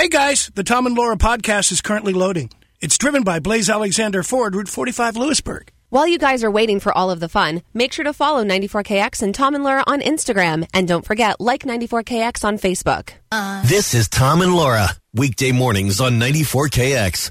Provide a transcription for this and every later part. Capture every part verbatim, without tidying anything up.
Hey guys, the Tom and Laura podcast is currently loading. It's driven by Blaze Alexander Ford, Route forty-five, Lewisburg. While you guys are waiting for all of the fun, make sure to follow ninety-four K X and Tom and Laura on Instagram. And don't forget, like ninety-four K X on Facebook. Uh. This is Tom and Laura, weekday mornings on ninety-four K X.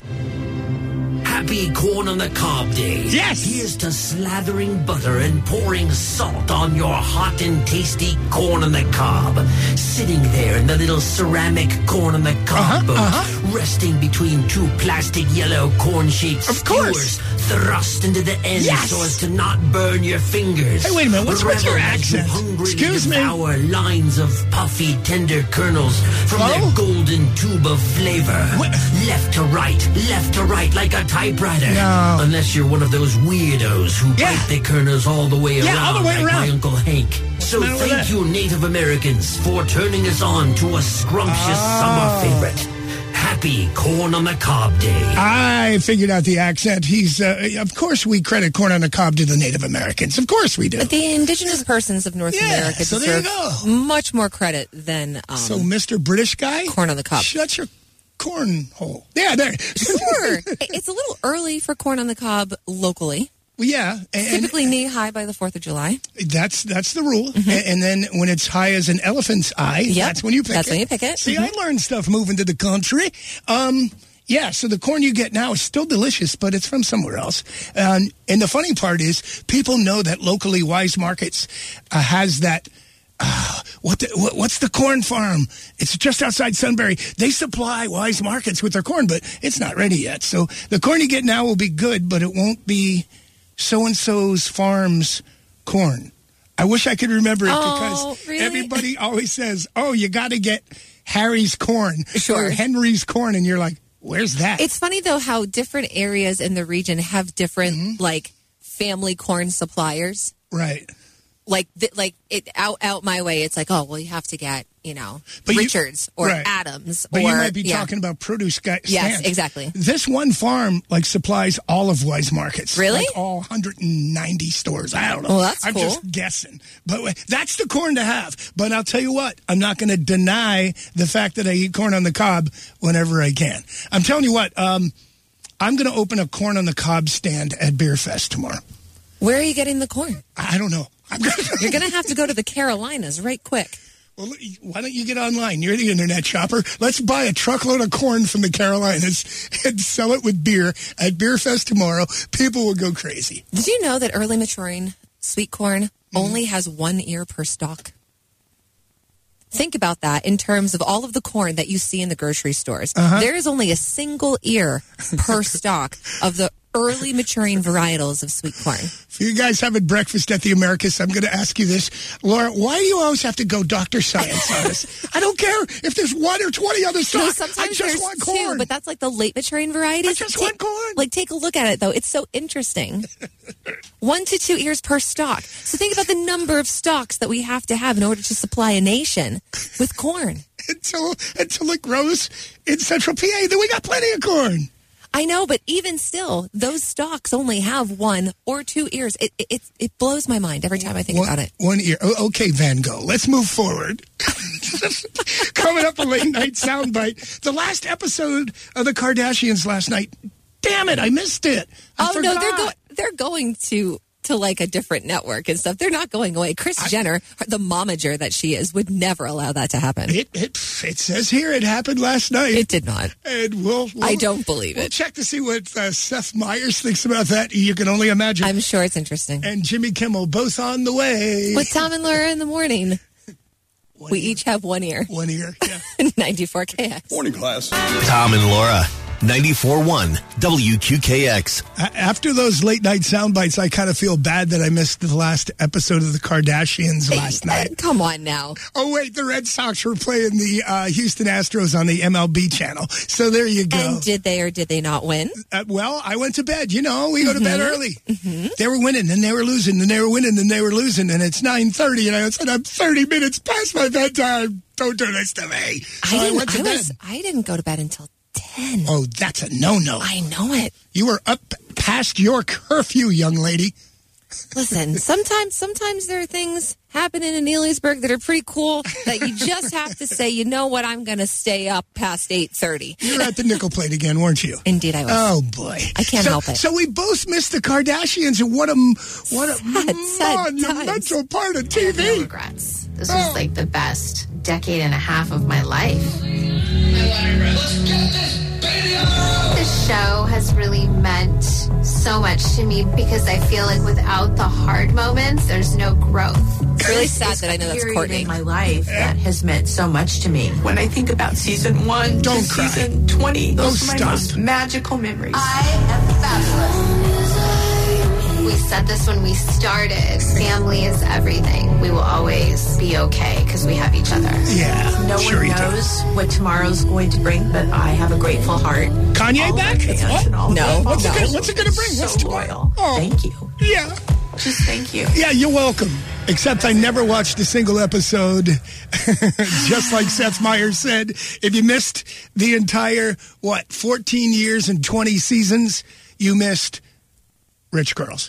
Happy corn on the cob day. Yes! Here's to slathering butter and pouring salt on your hot and tasty corn on the cob. Sitting there in the little ceramic corn on the cob uh-huh, boat, uh-huh. resting between two plastic yellow corn-shaped of skewers thrust into the end yes! so as to not burn your fingers. Hey, wait a minute. What's, what's your accent? Excuse me? Devour lines of puffy, tender kernels from Hello? their golden tube of flavor. What? Left to right, left to right, like a typewriter. No. Unless you're one of those weirdos who Yeah. bite the kernels all the way Yeah, around, all the way like around. my Uncle Hank. So matter with thank that? you, Native Americans, for turning us on to a scrumptious Oh. summer favorite. Happy Corn on the Cob Day. I figured out the accent. He's, uh, of course, we credit corn on the cob to the Native Americans. Of course we do. But the indigenous persons of North Yeah, America so there you deserve go. much more credit than um, So, Mister British guy, corn on the cob. shut your corn hole. Yeah, there. Sure. It's a little early for corn on the cob locally. Well, yeah, and, Typically knee high by the fourth of July. that's that's the rule. Mm-hmm. And, and then when it's high as an elephant's eye, Yep. that's when you pick That's it. when you pick it. See, Mm-hmm. I learned stuff moving to the country. Um, yeah, so the corn you get now is still delicious, but it's from somewhere else. Um, and the funny part is, people know that locally Wise Markets uh, has that. Uh, what, the, what what's the corn farm? It's just outside Sunbury. They supply Wise Markets with their corn, but it's not ready yet. So the corn you get now will be good, but it won't be so-and-so's farm's corn. I wish I could remember it Oh, because really? everybody always says, oh, you got to get Harry's corn Sure. or Henry's corn. And you're like, where's that? It's funny, though, how different areas in the region have different, Mm-hmm. like, family corn suppliers. right. Like, th- like it out out my way, it's like, oh, well, you have to get, you know, But you- Richards or right. Adams. But or, you might be yeah. talking about produce guy Yes, stands. exactly. This one farm like supplies all of Wise Markets. Really? Like all one hundred ninety stores. I don't know. Well, that's I'm cool. just guessing. But uh, that's the corn to have. But I'll tell you what, I'm not going to deny the fact that I eat corn on the cob whenever I can. I'm telling you what, um, I'm going to open a corn on the cob stand at Beer Fest tomorrow. Where are you getting the corn? I don't know. I'm gonna You're going to have to go to the Carolinas right quick. Well, why don't you get online? You're the internet shopper. Let's buy a truckload of corn from the Carolinas and sell it with beer at Beer Fest tomorrow. People will go crazy. Did you know that early maturing sweet corn mm-hmm. only has one ear per stalk? Think about that in terms of all of the corn that you see in the grocery stores. Uh-huh. There is only a single ear per stalk of the early maturing varietals of sweet corn. For you guys having breakfast at the Americas, I'm going to ask you this. Laura, why do you always have to go Doctor Science on us? I don't care if there's one or twenty other stocks. No, I sometimes just there's want two, corn. but that's like the late maturing varieties. I just take, want corn. Like, take a look at it, though. It's so interesting. One to two ears per stalk. So think about the number of stalks that we have to have in order to supply a nation with corn. until, until it grows in Central P A, then we got plenty of corn. I know, but even still, those stalks only have one or two ears. It it, it blows my mind every time I think one, about it. One ear. Oh, okay, Van Gogh. Let's move forward. Coming up a late night soundbite. The last episode of the Kardashians last night. Damn it, I missed it. I oh forgot. no, they're go- they're going to. to like a different network and stuff. They're not going away. Kris I, Jenner, the momager that she is, would never allow that to happen. It, it it says here it happened last night. It did not. And we'll, we'll I don't believe we'll it. check to see what uh, Seth Meyers thinks about that. You can only imagine. I'm sure it's interesting. And Jimmy Kimmel both on the way. With Tom and Laura in the morning. One we ear. each have one ear. One ear, yeah. ninety-four K X. Morning, class. Tom and Laura, ninety-four point one W Q K X. After those late night sound bites, I kind of feel bad that I missed the last episode of the Kardashians last night. Come on now. Oh, wait, the Red Sox were playing the uh, Houston Astros on the M L B channel. So there you go. And did they or did they not win? Uh, well, I went to bed. You know, we go to mm-hmm. bed early. Mm-hmm. They were winning, and they were losing, and they were winning, and they were losing, and it's nine thirty, and I said, I'm thirty minutes past my bedtime. Don't do this to me. So I, didn't, I went to I, bed. was, I didn't go to bed until ten. Oh, that's a no-no. I know it. You were up past your curfew, young lady. Listen, sometimes sometimes there are things happening in Elysburg that are pretty cool that you just have to say, you know what, I'm going to stay up past eight thirty. You were at the nickel plate again, weren't you? Indeed I was. Oh, boy. I can't so, help it. So we both missed the Kardashians, and what a, what a Sad, sad monumental times. part of T V. No regrets. This was like the best decade and a half of my life. This show has really meant so much to me because I feel like without the hard moments, there's no growth. It's really sad that I know that's period Courtney. in my life that has meant so much to me. When I think about season one Don't to cry. season twenty, those Oh, are my stop. most magical memories. I am fabulous. We said this when we started. Family is everything. We will always be okay because we have each other. Yeah, No sure one you do. knows what tomorrow's going to bring, but I have a grateful heart. Kanye All of back? my fans What? and all of No. my What's it followers gonna- what's it gonna bring? so What's tomorrow? loyal. Oh. Thank you. Yeah. Just thank you. Yeah, you're welcome. Except I never watched a single episode. Just like Seth Meyers said, if you missed the entire, what, fourteen years and twenty seasons, you missed Rich Girls.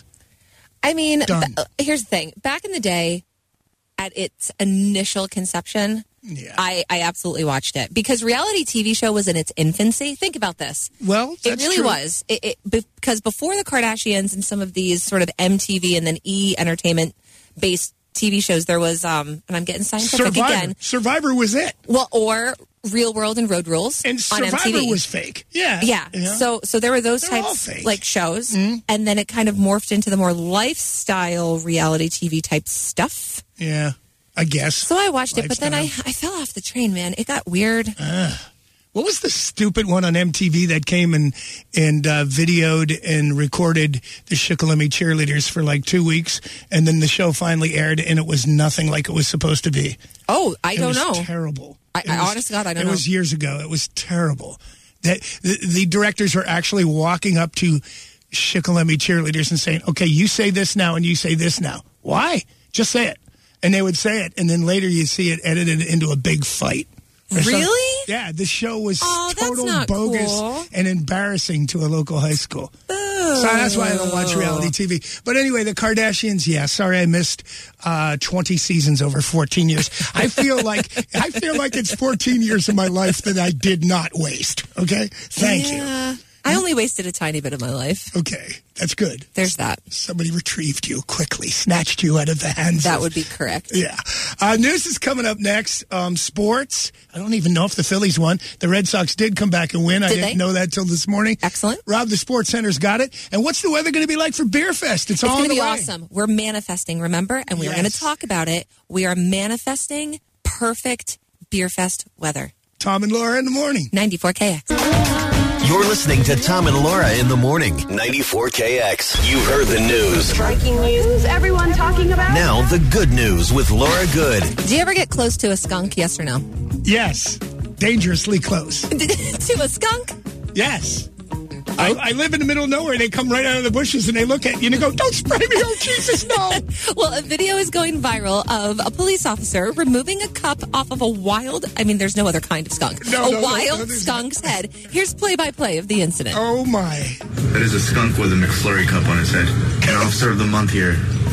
I mean, Done. th- here's the thing. Back in the day, at its initial conception, Yeah. I, I absolutely watched it because reality T V show was in its infancy. Think about this. Well, It that's really true. was. It, it, because before the Kardashians and some of these sort of M T V and then E Entertainment based T V shows, there was, um, and I'm getting scientific Survivor. again. Survivor was it. Well, or Real World and Road Rules And on M T Survivor V. was fake. Yeah. Yeah. Yeah. So so there were those They're all types fake. like shows, Mhm. and then it kind of morphed into the more lifestyle reality T V type stuff. Yeah, I guess. So I watched it, but then I, Lifestyle. I fell off the train, man. It got weird. What was the stupid one on M T V that came and and uh, videoed and recorded the Shikellamy cheerleaders for like two weeks, and then the show finally aired, and it was nothing like it was supposed to be. Oh, I It don't was know. terrible. I- It I- was- honest to God, I don't It know. was years ago. It was terrible. That the, the directors were actually walking up to Shikellamy cheerleaders and saying, "Okay, you say this now, and you say this now." Why? Just say it, and they would say it, and then later you see it edited into a big fight. Or something. Really? Yeah, the show was Oh, that's total not bogus cool. and embarrassing to a local high school. So that's why I don't watch reality T V. But anyway, the Kardashians, yeah, sorry I missed uh, twenty seasons over fourteen years. I feel like I feel like it's fourteen years of my life that I did not waste. Okay? Thank you. Yeah. I only wasted a tiny bit of my life. Okay, that's good. There's that. Somebody retrieved you quickly, snatched you out of the hands That of- would be correct. Yeah. Uh, news is coming up next. Um, sports. I don't even know if the Phillies won. The Red Sox did come back and win. I Did didn't they? know that till this morning. Excellent. Rob, the Sports Center's got it. And what's the weather going to be like for Beer Fest? It's, It's all going on to the be way. awesome. We're manifesting, remember? And we are Yes. going to talk about it. We are manifesting perfect Beer Fest weather. Tom and Laura in the morning. ninety-four K X. You're listening to Tom and Laura in the morning. ninety-four K X. You heard the news. Breaking news, everyone talking about? Now the good news with Laura Good. Do you ever get close to a skunk? Yes or no? Yes. Dangerously close. To a skunk? Yes. I, I live in the middle of nowhere. They come right out of the bushes and they look at you and they go, "Don't spray me. Oh, Jesus, no." Well, a video is going viral of a police officer removing a cup off of a wild, I mean, there's no other kind of skunk, No, a no, no, wild no, there's skunk's head. Here's play-by-play of the incident. Oh, my. That is a skunk with a McFlurry cup on its head. An officer of the month here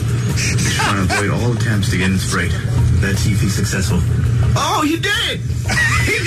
is trying to avoid all attempts to get it sprayed. Let's see if he's successful. Oh, you did it! He did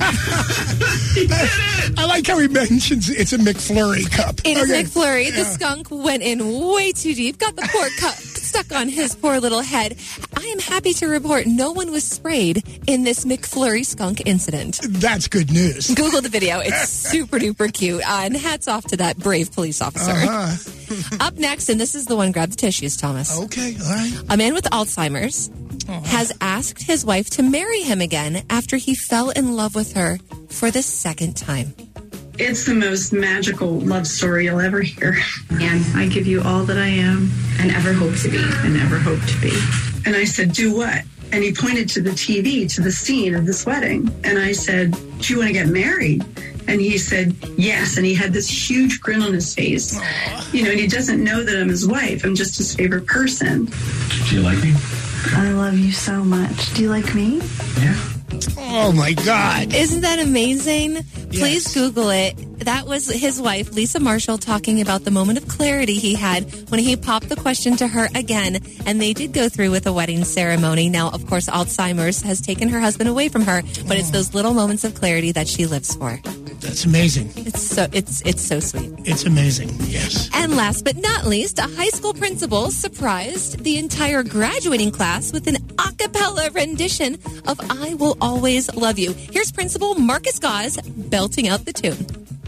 it! He did it! I like how he mentions it's a McFlurry cup. It is Okay. McFlurry. The Yeah. skunk went in way too deep, got the poor cup stuck on his poor little head. I am happy to report no one was sprayed in this McFlurry skunk incident. That's good news. Google the video. It's super duper cute. Uh, and hats off to that brave police officer. Uh-huh. Up next, and this is the one, grab the tissues, Thomas. Okay, all right. A man with Alzheimer's has asked his wife to marry him again after he fell in love with her for the second time. It's the most magical love story you'll ever hear. And I give you all that I am and ever hope to be. And ever hope to be. And I said, do what? And he pointed to the T V, to the scene of this wedding. And I said, do you want to get married? And he said, yes. And he had this huge grin on his face. Aww. You know, and he doesn't know that I'm his wife. I'm just his favorite person. Do you like me? I love you so much. Do you like me? Yeah. Oh, my God. Isn't that amazing? Yes. Please Google it. that was his wife, Lisa Marshall, talking about the moment of clarity he had when he popped the question to her again. And they did go through with a wedding ceremony. Now, of course, Alzheimer's has taken her husband away from her, but it's those little moments of clarity that she lives for. That's amazing. It's so it's it's so sweet. It's amazing, yes. And last but not least, a high school principal surprised the entire graduating class with an a cappella rendition of I Will Always Love You. Here's Principal Marcus Gause belting out the tune.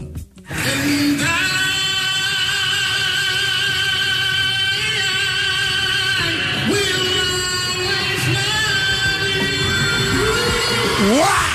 Wow!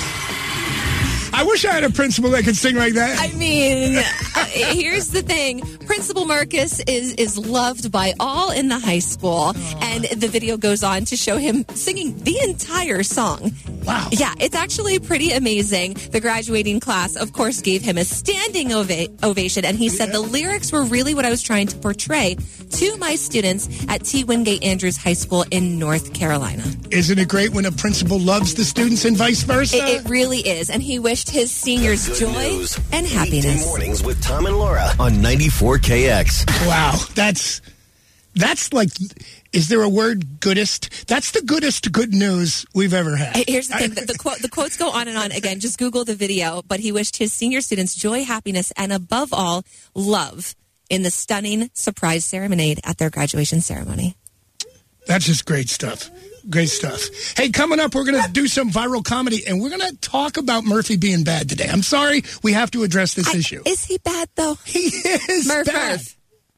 I wish I had a principal that could sing like that. I mean, uh, here's the thing. Principal Marcus is, is loved by all in the high school. Aww. And the video goes on to show him singing the entire song. Wow. Yeah, it's actually pretty amazing. The graduating class, of course, gave him a standing ova- ovation. And he yeah. said the lyrics were really what I was trying to portray to my students at T. Wingate Andrews High School in North Carolina. Isn't it great when a principal loves the students and vice versa? It, it really is. And he wished his seniors Good joy news. and happiness. Weekday mornings with Tom and Laura on ninety-four K X. Wow, that's that's like, is there a word goodest? That's the goodest good news we've ever had. Here's the thing, the, the, quote, the quotes go on and on. Again, just Google the video, but he wished his senior students joy, happiness, and above all, love in the stunning surprise serenade at their graduation ceremony. That's just great stuff. Great stuff. Hey, coming up, we're going to do some viral comedy, and we're going to talk about Murphy being bad today. I'm sorry, we have to address this I, issue. Is he bad, though? He is Murph, bad. Murph.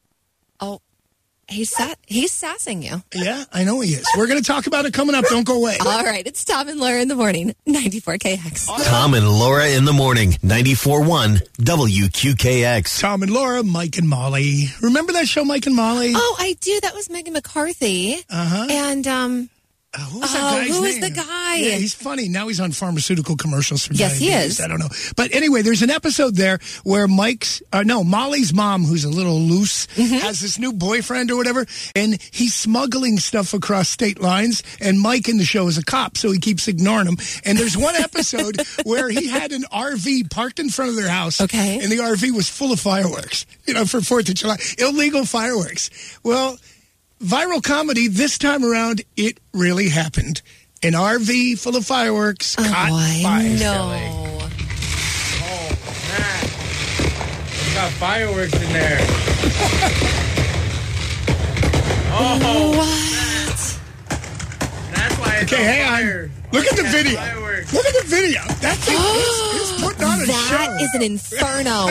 Oh, he's, sa- he's sassing you. Yeah, I know he is. We're going to talk about it coming up. Don't go away. All right, it's Tom and Laura in the morning, ninety-four K X. Tom and Laura in the morning, ninety-four point one W Q K X. Tom and Laura, Mike and Molly. Remember that show, Mike and Molly? Oh, I do. That was Megan McCarthy. Uh-huh. And, um... Uh, who was oh, that guy's who name? is the guy? Yeah, he's funny. Now he's on pharmaceutical commercials for Yes, diabetes. he is. I don't know. But anyway, there's an episode there where Mike's, uh, no, Molly's mom, who's a little loose, mm-hmm. has this new boyfriend or whatever, and he's smuggling stuff across state lines, and Mike in the show is a cop, so he keeps ignoring him. And there's one episode where he had an R V parked in front of their house, okay. and the R V was full of fireworks, you know, for fourth of July. Illegal fireworks. Well, viral comedy, this time around, it really happened. An R V full of fireworks oh, caught boy, fire. No. Oh, man. We got fireworks in there. Oh, what? Man. That's why it's okay, on hang fire. on. Look at the video. Fireworks. Look at the video. That thing is, is putting on a that show. That is an inferno.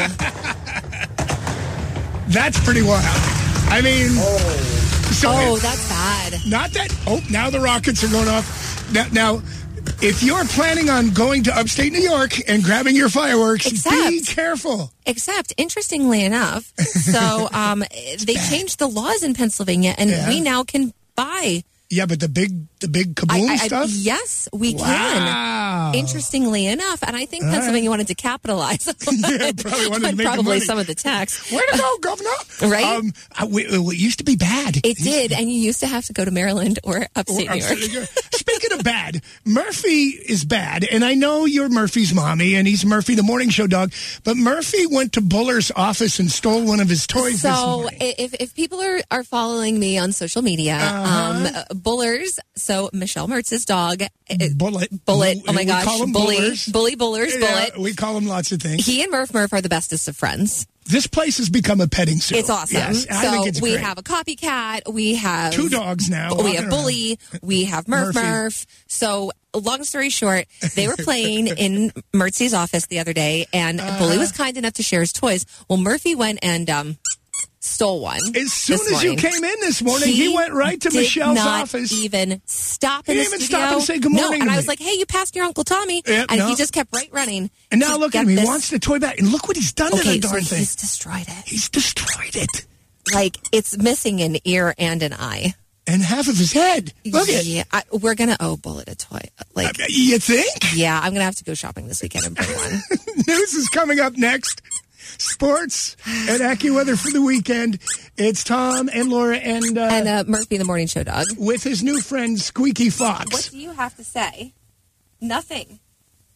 That's pretty wild. I mean... Oh. So oh, that's bad. Not that. Oh, now the rockets are going off. Now, now, if you're planning on going to upstate New York and grabbing your fireworks, Except, be careful. Except, interestingly enough, so um, they bad. changed the laws in Pennsylvania, and yeah. we now can buy. Yeah, but the big, the big kaboom I, I, stuff. I, yes, we wow. can. Interestingly enough, and I think All Pennsylvania right. wanted to capitalize on, yeah, probably wanted to make probably money. some of the tax. Way to go, Governor! Right? Um, it used to be bad. It, it did, and you used to have to go to Maryland or upstate or New York. York. Speaking of bad, Murphy is bad, and I know you're Murphy's mommy, and he's Murphy, the morning show dog. But Murphy went to Buller's office and stole one of his toys. So, this morning. if if people are, are following me on social media, uh-huh. um, Buller's. So Michelle Mertz's dog, Bullet, Bullet. Oh my we gosh, call him Bully, Bullers. Bully Bullers, yeah, Bullet. We call him lots of things. He and Murph Murph are the bestest of friends. This place has become a petting zoo. It's awesome. Yes, I so think it's we great. have a copycat. We have two dogs now. We have Bully. We have Murph Murphy. Murph. So long story short, they were playing in Mertz's office the other day, and uh, Bully was kind enough to share his toys. Well, Murphy went and um, stole one. As soon as morning. you came in this morning, he, he went right to did Michelle's not office. Even stop in he the didn't even studio. stop and say good morning. No, and to I me. was like, "Hey, you passed your Uncle Tommy," yeah, and no. he just kept right running. And now to look at get him. This. He wants the toy back, and look what he's done okay, to the darn so thing. He's destroyed it. He's destroyed it. Like it's missing an ear and an eye. And half of his head. Look at yeah, I, we're gonna owe Bullet a toy. Like uh, you think? Yeah, I'm gonna have to go shopping this weekend and bring one. News is coming up next. Sports and AccuWeather for the weekend. It's Tom and Laura and uh, and uh, Murphy, the morning show dog, with his new friend Squeaky Fox. What do you have to say? Nothing.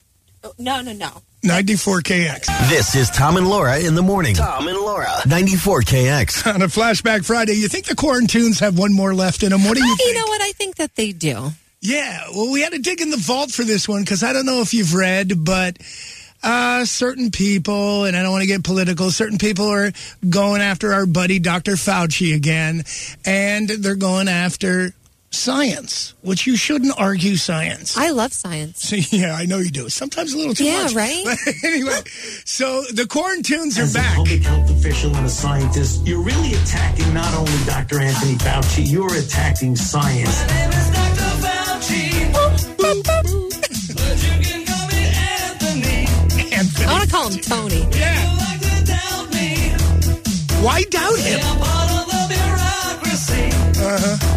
No, no, no. ninety-four K X. This is Tom and Laura in the morning. Tom and Laura. ninety-four K X. On a Flashback Friday, you think the Corn Tunes have one more left in them? What do you oh, think? You know what? I think that they do. Yeah. Well, we had to dig in the vault for this one because I don't know if you've read, but uh, certain people, and I don't want to get political, certain people are going after our buddy Doctor Fauci again, and they're going after science, which you shouldn't argue science. I love science. Yeah, I know you do. Sometimes a little too yeah, much. Yeah, right? But anyway, so the Corn Tunes are As back. As a public health official and a scientist, you're really attacking not only Doctor Anthony Fauci, you're attacking science. My name is Doctor Fauci. But you can call me Anthony. Anthony. I want to call him Tony. Yeah. You like to doubt me. Why doubt him? I'm part of the bureaucracy. Uh-huh.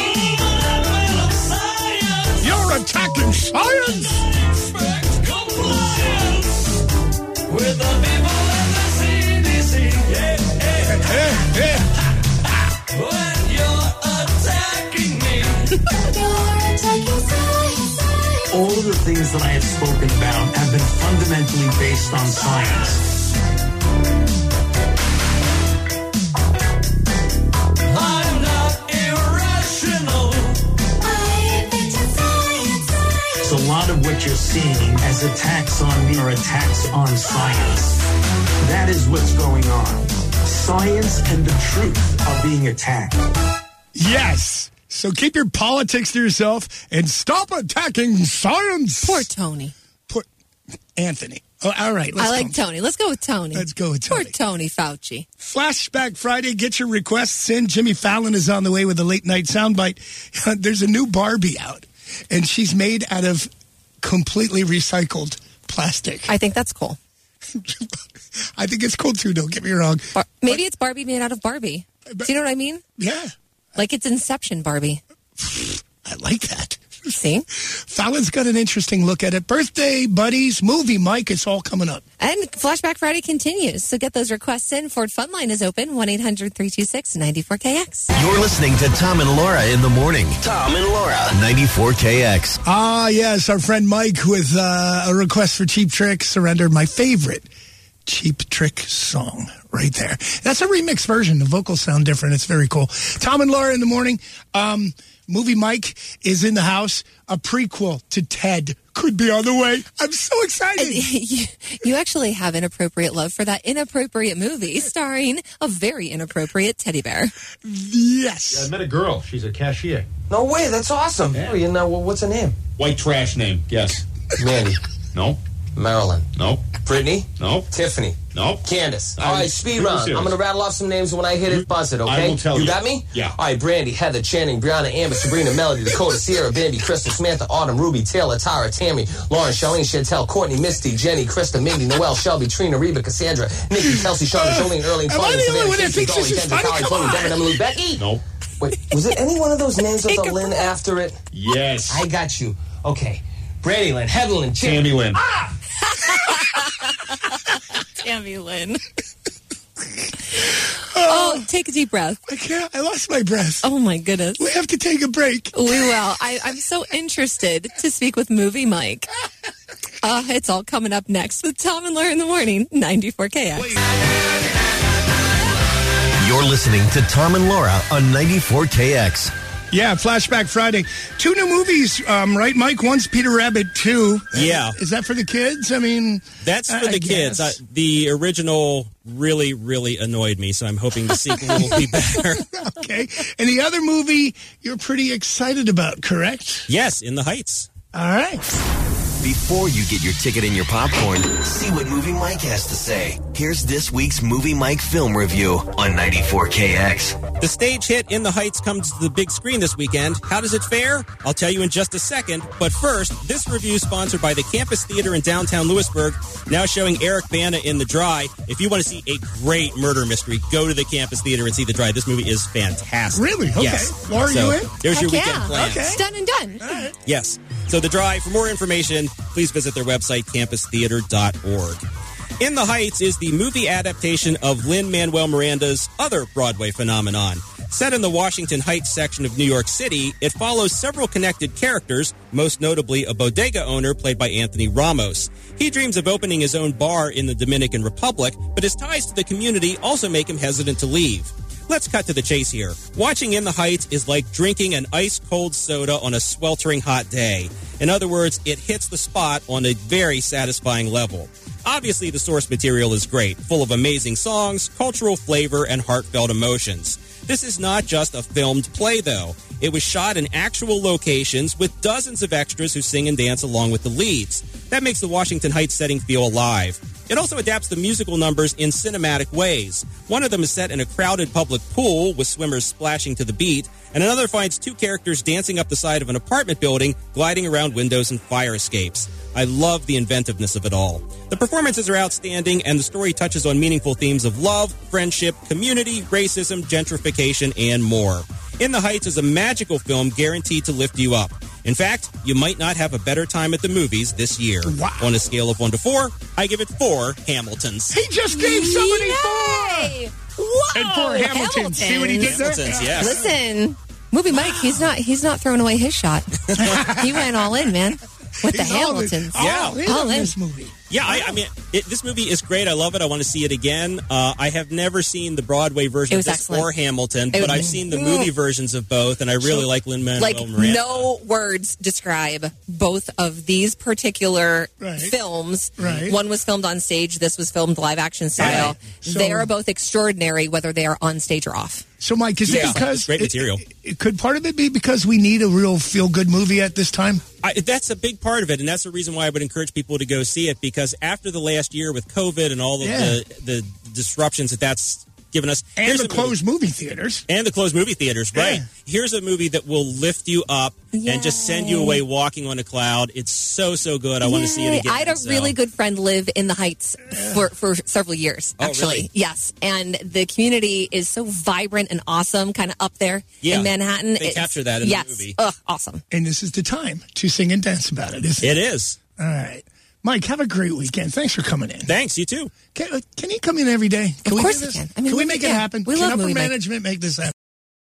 You're attacking science! Expect compliance with the people at the C D C. Yeah, yeah. Yeah, yeah. When you're attacking me. You're attacking science. All of the things that I have spoken about have been fundamentally based on science. I'm not irrational. So a lot of what you're seeing as attacks on me are attacks on science. That is what's going on. Science and the truth are being attacked. Yes. So keep your politics to yourself and stop attacking science. Poor Tony. Poor Anthony. Oh, all right. Let's I like go. Tony. Let's go with Tony. Let's go with Tony. Poor Tony Fauci. Flashback Friday. Get your requests in. Jimmy Fallon is on the way with a late night soundbite. There's a new Barbie out, and she's made out of completely recycled plastic. I think that's cool. I think it's cool too. Don't get me wrong. Bar- Maybe but, it's Barbie made out of Barbie. But, Do you know what I mean? Yeah. Like it's Inception Barbie. I like that. See? Fallon's got an interesting look at it. Birthday buddies, movie Mike, it's all coming up. And Flashback Friday continues. So get those requests in. Ford Fun Line is open, one eight hundred three two six nine four K X. You're listening to Tom and Laura in the morning. Tom and Laura, ninety-four K X. Ah, yes, our friend Mike with uh, a request for Cheap Trick, Surrender, my favorite Cheap Trick song right there. That's a remix version. The vocals sound different. It's very cool. Tom and Laura in the morning. Um... Movie Mike is in the house. A prequel to Ted could be on the way. I'm so excited. You, you actually have inappropriate love for that inappropriate movie starring a very inappropriate teddy bear. Yes. Yeah, I met a girl. She's a cashier. No way. That's awesome. Yeah. Oh, you know, what's her name? White trash name. Yes. Mandy. No. Marilyn. No. Brittany. No. Tiffany. No. Candace. I'm All right, speed round. serious. I'm going to rattle off some names when I hit it, buzz it, okay? I will tell you. You got me? Yeah. All right, Brandy, Heather, Channing, Brianna, Amber, Sabrina, Melody, Dakota, Sierra, Bambi, Crystal, Samantha, Autumn, Ruby, Taylor, Tara, Tammy, Lauren, Charlene, Chantel, Courtney, Misty, Jenny, Krista, Mindy, Noelle, Shelby, Trina, Reba, Cassandra, Nikki, Kelsey, Charlotte, Jolene, Erling, Am I Tony, the only Savannah, one that Casey, thinks Dolly, this is Kendra, funny? Kari, Come Chloe, on. Devin, Emily, Becky? No. Wait, was it any one of those names with a Lynn after it? Yes. I got you. Okay. Brandy Lynn, Heather Lynn, Chip. Tammy Lynn. Ah! Tammy Lynn. Oh, take a deep breath. I can't. I lost my breath. Oh, my goodness. We have to take a break. We will. I, I'm so interested to speak with Movie Mike. Uh, it's all coming up next with Tom and Laura in the morning, ninety-four K X. You're listening to Tom and Laura on ninety-four K X. Yeah, Flashback Friday. Two new movies, um, right, Mike? One's Peter Rabbit two. Yeah. Is that for the kids? I mean... That's for I, the I kids. I, guess. the original really, really annoyed me, so I'm hoping the sequel will be better. Okay. And the other movie you're pretty excited about, correct? Yes, In the Heights. All right. Before you get your ticket and your popcorn, see what Movie Mike has to say. Here's this week's Movie Mike film review on ninety-four K X. The stage hit In the Heights comes to the big screen this weekend. How does it fare? I'll tell you in just a second. But first, this review is sponsored by the Campus Theater in downtown Lewisburg, now showing Eric Bana in The Dry. If you want to see a great murder mystery, go to the Campus Theater and see The Dry. This movie is fantastic. Really? Okay. Yes. Laura, so, you in? There's your Heck weekend yeah. plans. Okay. It's done and done. All right. Yes. So The Dry, for more information, please visit their website, campus theater dot org. In the Heights is the movie adaptation of Lin-Manuel Miranda's other Broadway phenomenon. Set in the Washington Heights section of New York City, it follows several connected characters, most notably a bodega owner played by Anthony Ramos. He dreams of opening his own bar in the Dominican Republic, but his ties to the community also make him hesitant to leave. Let's cut to the chase here. Watching In the Heights is like drinking an ice-cold soda on a sweltering hot day. In other words, it hits the spot on a very satisfying level. Obviously, the source material is great, full of amazing songs, cultural flavor, and heartfelt emotions. This is not just a filmed play, though. It was shot in actual locations with dozens of extras who sing and dance along with the leads. That makes the Washington Heights setting feel alive. It also adapts the musical numbers in cinematic ways. One of them is set in a crowded public pool with swimmers splashing to the beat, and another finds two characters dancing up the side of an apartment building, gliding around windows and fire escapes. I love the inventiveness of it all. The performances are outstanding, and the story touches on meaningful themes of love, friendship, community, racism, gentrification, and more. In the Heights is a magical film guaranteed to lift you up. In fact, you might not have a better time at the movies this year. Wow. On a scale of one to four, I give it four Hamiltons. He just gave somebody Yay! four. Whoa, And four Hamiltons. Hamilton. See what he did there? Hamiltons, yes. Listen, Movie Mike, he's not he's not throwing away his shot. He went all in, man, with the He's all in. Hamiltons. Yeah. Oh, in All on in. this movie. Yeah, I, I mean, it, this movie is great. I love it. I want to see it again. Uh, I have never seen the Broadway version It of was this excellent. or Hamilton, It but was- I've seen the movie versions of both, and I really like Lin-Manuel Like, Miranda. no words describe both of these particular Right. films. Right. One was filmed on stage. This was filmed live action style. So- they are both extraordinary, whether they are on stage or off. So, Mike, is Yeah, it because it's great material. It, it, could part of it be because we need a real feel-good movie at this time? I, that's a big part of it, and that's the reason why I would encourage people to go see it, because after the last year with COVID and all of Yeah. the, the disruptions that that's given us. And here's the a movie- closed movie theaters. And the closed movie theaters, right. Yeah. Here's a movie that will lift you up and just send you away walking on a cloud. It's so, so good. I want to see it Yay. again. I had a so. really good friend live in the Heights for, for several years, Oh, actually. really? Yes. And the community is so vibrant and awesome, kind of up there Yeah. in Manhattan. They It's- capture that in yes. the movie. Ugh, awesome. And this is the time to sing and dance about it, isn't it? It is. All right. Mike, have a great weekend. Thanks for coming in. Thanks, you too. Can, uh, can he come in every day? Can Of we course do he this? can. I mean, we we- make it yeah, happen? we can love upper Movie Mike. management make this happen?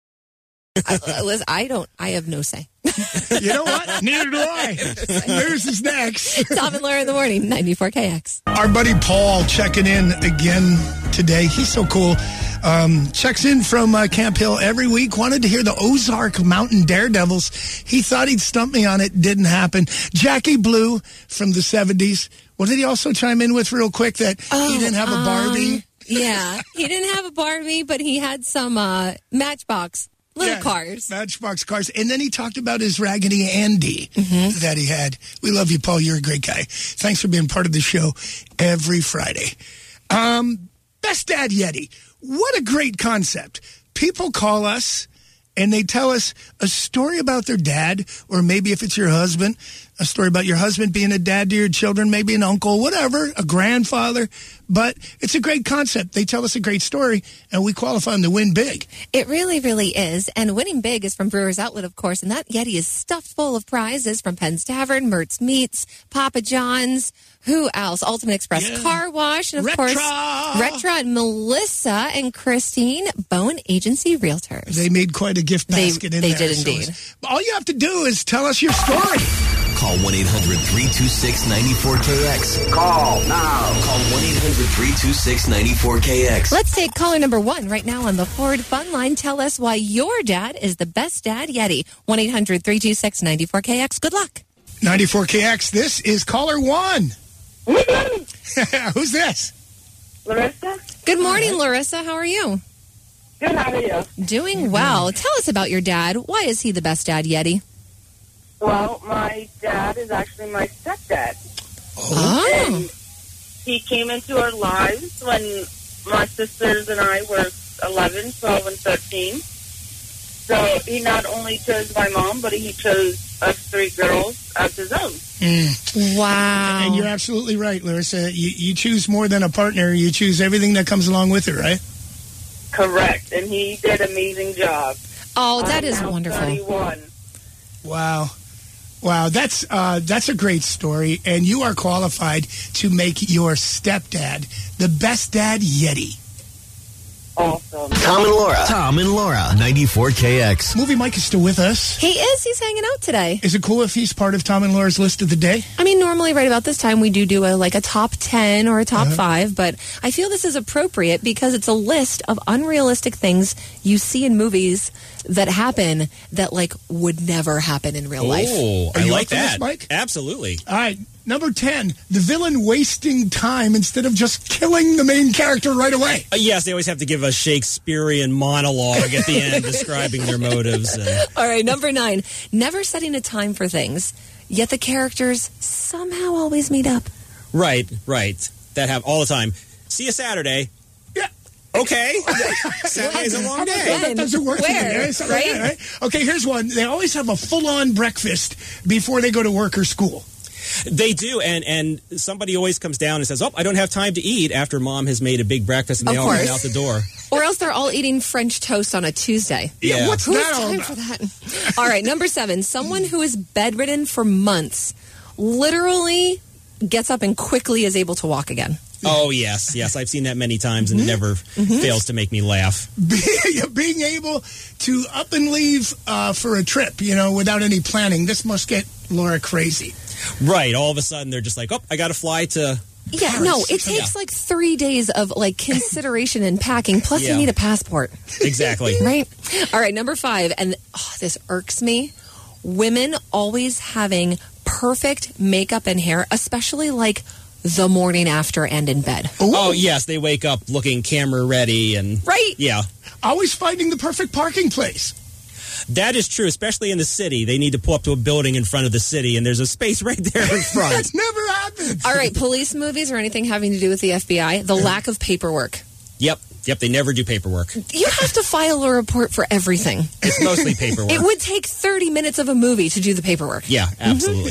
I, uh, Liz, I don't, I have no say. You know what? Neither do I. Yours is next. Tom and Laura in the morning, ninety-four K X. Our buddy Paul checking in again today. He's so cool. Um, checks in from uh, Camp Hill every week. Wanted to hear the Ozark Mountain Daredevils. He thought he'd stump me on it. Didn't happen. Jackie Blue from the seventies. What did he also chime in with real quick? That he didn't have a Barbie? Um, yeah. He didn't have a Barbie, but he had some uh, Matchbox little Yeah, cars. Matchbox cars. And then he talked about his Raggedy Andy Mm-hmm. that he had. We love you, Paul. You're a great guy. Thanks for being part of the show every Friday. Um, Best Dad Yeti. What a great concept. People call us and they tell us a story about their dad, or maybe if it's your husband, a story about your husband being a dad to your children, maybe an uncle, whatever, a grandfather. But it's a great concept. They tell us a great story, and we qualify them to win big. It really, really is. And winning big is from Brewers Outlet, of course. And that Yeti is stuffed full of prizes from Penn's Tavern, Mertz Meats, Papa John's. Who else? Ultimate Express Yeah. Car Wash. And, of Retra. course, Retra and Melissa and Christine, Bone Agency Realtors. They made quite a gift They- basket in they there. did so indeed. it's- all you have to do is tell us your story. Call one eight hundred three two six nine four K X. Call now. Call one eight hundred three two six nine four K X. Let's take caller number one right now on the Ford Fun Line. Tell us why your dad is the best dad Yeti. one eight hundred three two six nine four K X. Good luck. ninety-four K X, this is caller one. Who's this? Larissa? Good morning, Larissa. How are you? Good, how are you? Doing well. Tell us about your dad. Why is he the best dad Yeti? Well, my dad is actually my stepdad. Oh. And he came into our lives when my sisters and I were eleven, twelve, and thirteen. So he not only chose my mom, but he chose us three girls as his own. Mm. Wow. And you're absolutely right, Larissa. You, you choose more than a partner. You choose everything that comes along with it, right? Correct. And he did an amazing job. Oh, that I'm is now wonderful. thirty-one. Wow. Wow, that's uh, that's a great story, and you are qualified to make your stepdad the best dad Yeti. awesome. Tom and Laura. Tom and Laura. ninety-four K X. Movie Mike is still with us. He is. He's hanging out today. Is it cool if he's part of Tom and Laura's list of the day? I mean, normally right about this time we do do a like a top ten or a top Uh-huh. five, but I feel this is appropriate because it's a list of unrealistic things you see in movies that happen that like would never happen in real life. Oh, Are I you like up for this, that. Mike? Absolutely. All right, number ten, the villain wasting time instead of just killing the main character right away. Uh, yes, they always have to give a Shakespearean monologue at the end describing their motives. And... All right, number nine, never setting a time for things, yet the characters somehow always meet up. Right, right. That have all the time. See you Saturday. Yeah. Okay. Saturday's a long How about day. that? That doesn't work. Where? for me, right? Something like Right? that, right? Okay, here's one. They always have a full-on breakfast before they go to work or school. They do, and and somebody always comes down and says, "Oh, I don't have time to eat," after mom has made a big breakfast, and they Of all run course. out the door. Or else they're all eating French toast on a Tuesday. Yeah. What's Who that has all time about? for that? All right, number seven, someone who is bedridden for months literally gets up and quickly is able to walk again. Oh yes, yes, I've seen that many times, and it never fails to make me laugh. Being able to up and leave uh, for a trip, you know, without any planning, this must get Laura crazy. Right, all of a sudden they're just like, "Oh, I got to fly to." Yeah, Paris. no, it takes like three days of like consideration and packing. Plus, Yeah. you need a passport. Exactly. Right? All right, number five, and oh, this irks me. Women always having perfect makeup and hair, especially like the morning after and in bed. Oh yes, they wake up looking camera ready and Right? yeah. Always finding the perfect parking place. That is true, especially in the city. They need to pull up to a building in front of the city, and there's a space right there in front. That's never happened. All right, police movies or anything having to do with the F B I, the lack of paperwork. Yep, yep, they never do paperwork. You have to file a report for everything. It's mostly paperwork. It would take thirty minutes of a movie to do the paperwork. Yeah, absolutely.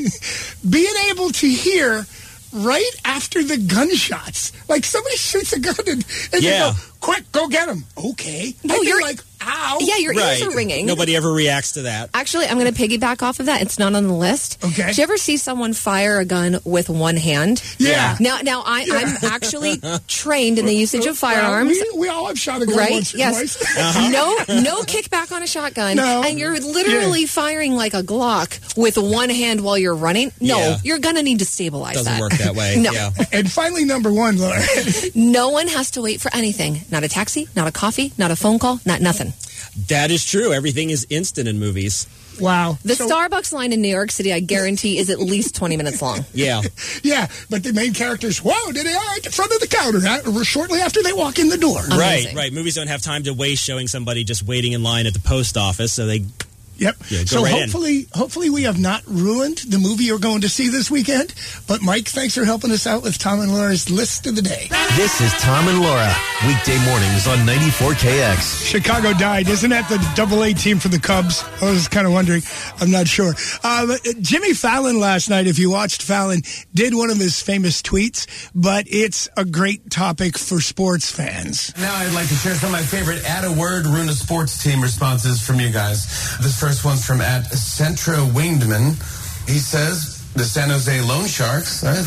Being able to hear right after the gunshots. Like somebody shoots a gun and, and Yeah. they go, quick, go get him. Okay. No, I'd be you're- like, ow. Yeah, your ears Right. are ringing. Nobody ever reacts to that. Actually, I'm going to piggyback off of that. It's not on the list. Okay. Did you ever see someone fire a gun with one hand? Yeah. Now, now I, I'm actually trained in the usage of firearms. Well, we, we all have shot a gun Right? once or Yes. twice. No, no kickback on a shotgun. No. And you're literally firing like a Glock with one hand while you're running. No, Yeah. you're going to need to stabilize Doesn't that. work that way. No. Yeah. And finally, number one, Laura. No one has to wait for anything. Not a taxi, not a coffee, not a phone call, not nothing. That is true. Everything is instant in movies. Wow. The So- Starbucks line in New York City, I guarantee, is at least twenty minutes long. Yeah. Yeah, but the main characters, whoa, did they are at the front of the counter uh, shortly after they walk in the door. Right, Amazing. right. Movies don't have time to waste showing somebody just waiting in line at the post office, so they Yep. Yeah, go so right in. hopefully, hopefully we have not ruined the movie you're going to see this weekend. But Mike, thanks for helping us out with Tom and Laura's list of the day. This is Tom and Laura. Weekday mornings on ninety-four K X. Chicago died. Isn't that the double A team for the Cubs? I was kind of wondering. I'm not sure. Um, Jimmy Fallon last night, if you watched Fallon, did one of his famous tweets, but it's a great topic for sports fans. Now I'd like to share some of my favorite add a word ruin a sports team responses from you guys. This first one's from at Centra Wingdman. He says the San Jose Loan Sharks. Right?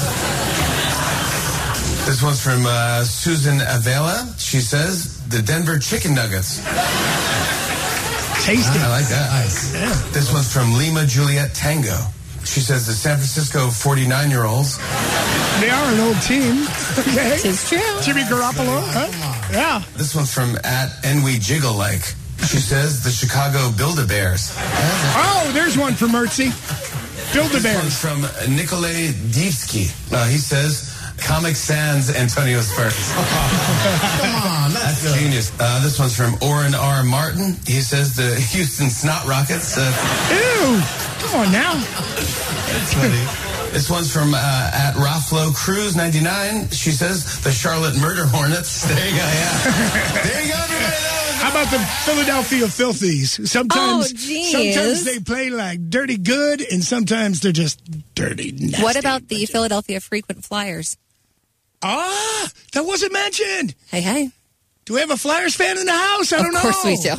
This one's from uh, Susan Avila. She says the Denver Chicken Nuggets. Tasty. I like that. Nice. Yeah. This one's from Lima Juliet Tango. She says the San Francisco forty-nine-year-olds. They are an old team. Okay. It's true. Jimmy Garoppolo. Huh? Yeah. This one's from at Enwy Jiggle Like. She says the Chicago Build-A-Bears. Oh, there's one for Mertzy. Build-A-Bears. This one's from Nikolay Divsky. Uh, he says Comic Sans Antonio Spurs. Come on, that's, That's good. genius. Uh, this one's from Oren R. Martin. He says the Houston Snot Rockets. Uh, Ew. Come on now. That's funny. This one's from uh, at Raflo Cruz ninety-nine. She says the Charlotte Murder Hornets. There you go. Yeah. There you go, everybody. How about the Philadelphia Filthies? Sometimes, Oh, geez. sometimes they play like dirty good, and sometimes they're just dirty nasty. What about the Philadelphia Frequent Flyers? Ah, that wasn't mentioned. Hey, hey. Do we have a Flyers fan in the house? I don't know. Of course we do.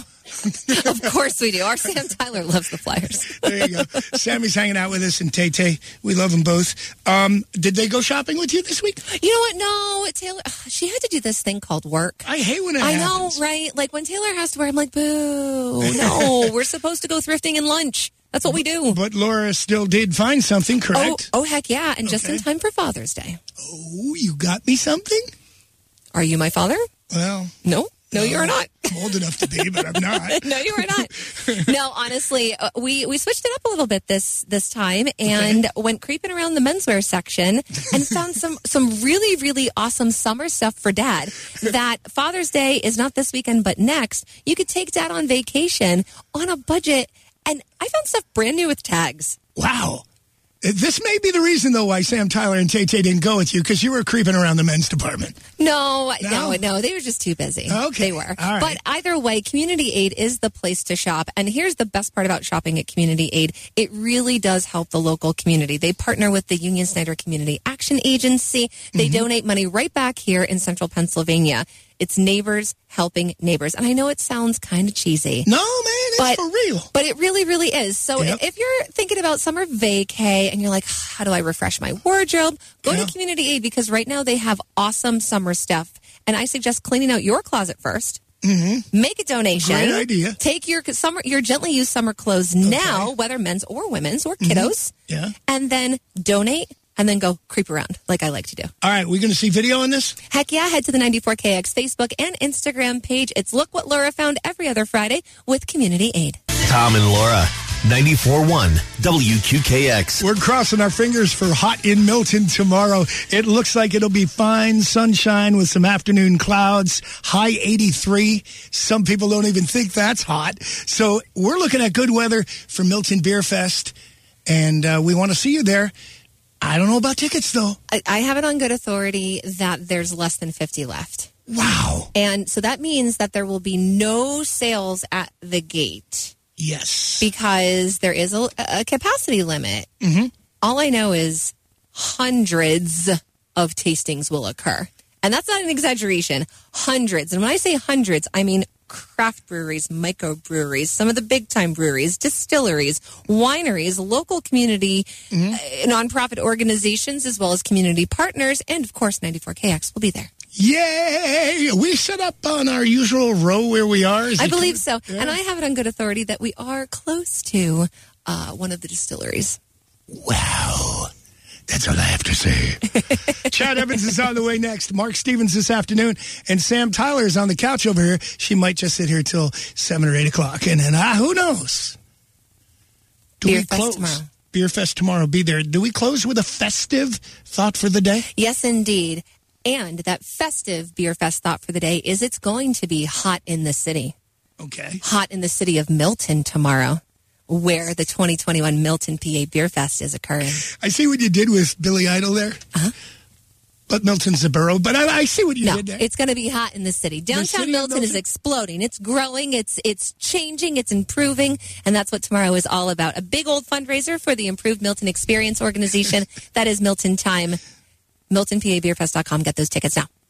Of course we do. Our Sam Tyler loves the Flyers. There you go. Sammy's hanging out with us, and Tay-Tay. We love them both. Um, did they go shopping with you this week? You know what? No, Taylor, she had to do this thing called work. I hate when it I happens. know, right? Like when Taylor has to wear, I'm like, boo. No, we're supposed to go thrifting and lunch. That's what we do. But Laura still did find something, correct? Oh, oh heck yeah. And just in Okay. time for Father's Day. Oh, you got me something? Are you my father? Well, No. No, you're not. I'm old enough to be, but I'm not. No, you are not. No, honestly, uh, we we switched it up a little bit this this time and okay. went creeping around the menswear section and found some some really really awesome summer stuff for Dad. That Father's Day is not this weekend, but next. You could take Dad on vacation on a budget, and I found stuff brand new with tags. Wow. This may be the reason, though, why Sam Tyler and Tay-Tay didn't go with you, because you were creeping around the men's department. No, No? no, no. They were just too busy. Okay. They were. All right. But either way, Community Aid is the place to shop. And here's the best part about shopping at Community Aid. It really does help the local community. They partner with the Union Snyder Community Action Agency. They Mm-hmm. donate money right back here in central Pennsylvania. It's neighbors helping neighbors. And I know it sounds kind of cheesy. No, man, it's but, for real. But it really, really is. So Yep. if you're thinking about summer vacay and you're like, how do I refresh my wardrobe? Go Yeah. to Community Aid because right now they have awesome summer stuff. And I suggest cleaning out your closet first. Mm-hmm. Make a donation. Great idea. Take your summer, your gently used summer clothes now, whether men's or women's or kiddos, Yeah. and then donate and then go creep around like I like to do. All right, we're going to see video on this? Heck yeah, head to the ninety-four K X Facebook and Instagram page. It's Look What Laura Found every other Friday with Community Aid. Tom and Laura, ninety-four point one W Q K X. We're crossing our fingers for hot in Milton tomorrow. It looks like it'll be fine, sunshine with some afternoon clouds, high eighty-three. Some people don't even think that's hot. So we're looking at good weather for Milton Beer Fest, and uh, we want to see you there. I don't know about tickets, though. I, I have it on good authority that there's less than fifty left. Wow. And so that means that there will be no sales at the gate. Yes. Because there is a, a capacity limit. Mm-hmm. All I know is hundreds of tastings will occur. And that's not an exaggeration. Hundreds. And when I say hundreds, I mean craft breweries, microbreweries, some of the big-time breweries, distilleries, wineries, local community, Mm-hmm. uh, nonprofit organizations, as well as community partners, and, of course, ninety-four K X will be there. Yay! We set up on our usual row where we are. Is I it believe kind so. of- And I have it on good authority that we are close to uh, one of the distilleries. Wow. That's all I have to say. Chad Evans is on the way next. Mark Stevens this afternoon. And Sam Tyler is on the couch over here. She might just sit here till seven or eight o'clock. And then, ah, who knows? Do Beer we Fest close? tomorrow. Beer Fest tomorrow. Be there. Do we close with a festive thought for the day? Yes, indeed. And that festive Beer Fest thought for the day is it's going to be hot in the city. Okay. Hot in the city of Milton tomorrow, where the twenty twenty-one Milton P A Beer Fest is occurring. I see what you did with Billy Idol there. Uh-huh. But Milton's a borough. But I, I see what you No, did there. it's going to be hot in the city. Downtown city of Milton, is Milton? exploding. It's growing. It's it's changing. It's improving. And that's what tomorrow is all about. A big old fundraiser for the Improved Milton Experience organization. That is Milton Time. Milton P A Beer Fest dot com. Get those tickets now.